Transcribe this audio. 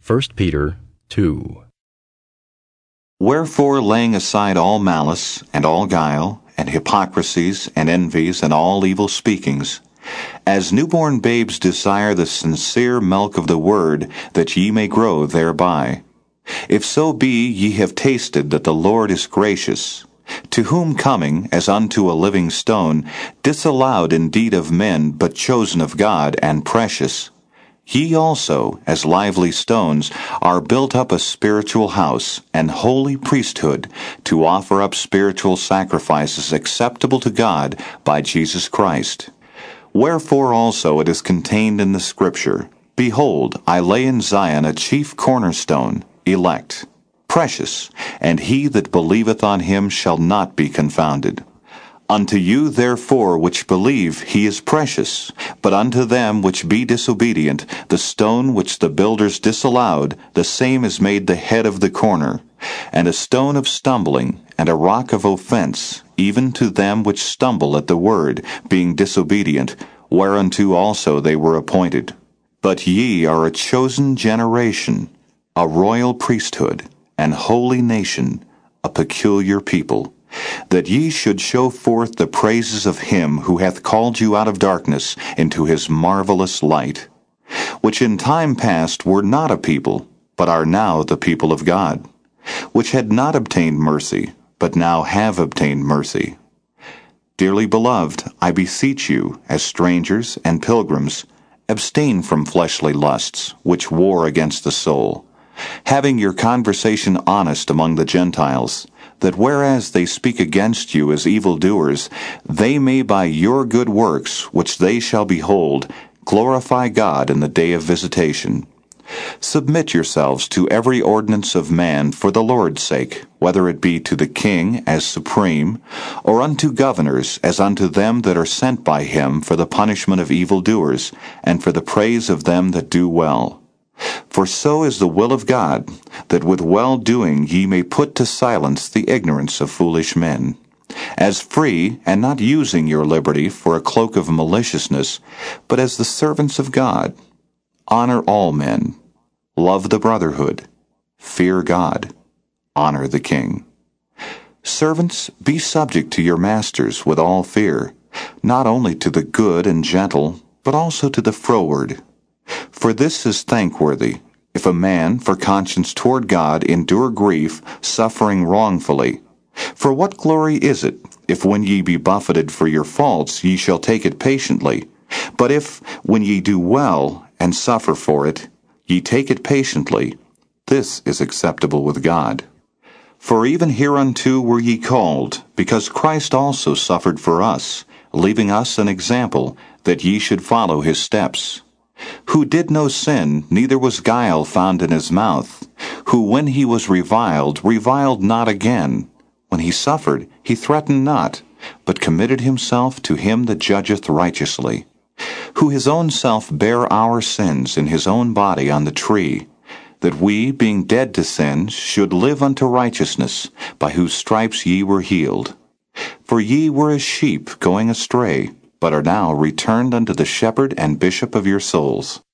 1 Peter 2. Wherefore, laying aside all malice, and all guile, and hypocrisies, and envies, and all evil speakings, as newborn babes desire the sincere milk of the word, that ye may grow thereby. If so be ye have tasted that the Lord is gracious, to whom coming, as unto a living stone, disallowed indeed of men, but chosen of God, and precious, ye also, as lively stones, are built up a spiritual house, and holy priesthood, to offer up spiritual sacrifices acceptable to God by Jesus Christ. Wherefore also it is contained in the Scripture, Behold, I lay in Zion a chief cornerstone, elect, precious, and he that believeth on him shall not be confounded. Unto you therefore which believe he is precious, but unto them which be disobedient, the stone which the builders disallowed, the same is made the head of the corner, and a stone of stumbling, and a rock of offense, even to them which stumble at the word, being disobedient, whereunto also they were appointed. But ye are a chosen generation, a royal priesthood, an holy nation, a peculiar people, that ye should show forth the praises of him who hath called you out of darkness into his marvelous light, which in time past were not a people, but are now the people of God, which had not obtained mercy, but now have obtained mercy. Dearly beloved, I beseech you, as strangers and pilgrims, abstain from fleshly lusts, which war against the soul, having your conversation honest among the Gentiles, that whereas they speak against you as evildoers, they may by your good works, which they shall behold, glorify God in the day of visitation. Submit yourselves to every ordinance of man for the Lord's sake, whether it be to the king as supreme, or unto governors as unto them that are sent by him for the punishment of evildoers, and for the praise of them that do well. For so is the will of God, that with well-doing ye may put to silence the ignorance of foolish men. As free, and not using your liberty for a cloak of maliciousness, but as the servants of God. Honor all men. Love the brotherhood. Fear God. Honor the king. Servants, be subject to your masters with all fear, not only to the good and gentle, but also to the froward. For this is thankworthy, if a man for conscience toward God endure grief, suffering wrongfully. For what glory is it, if when ye be buffeted for your faults ye shall take it patiently? But if, when ye do well, and suffer for it, ye take it patiently, this is acceptable with God. For even hereunto were ye called, because Christ also suffered for us, leaving us an example, that ye should follow his steps. Who did no sin, neither was guile found in his mouth, who when he was reviled, reviled not again. When he suffered, he threatened not, but committed himself to him that judgeth righteously, who his own self bare our sins in his own body on the tree, that we, being dead to sins, should live unto righteousness, by whose stripes ye were healed. For ye were as sheep going astray, but are now returned unto the shepherd and bishop of your souls.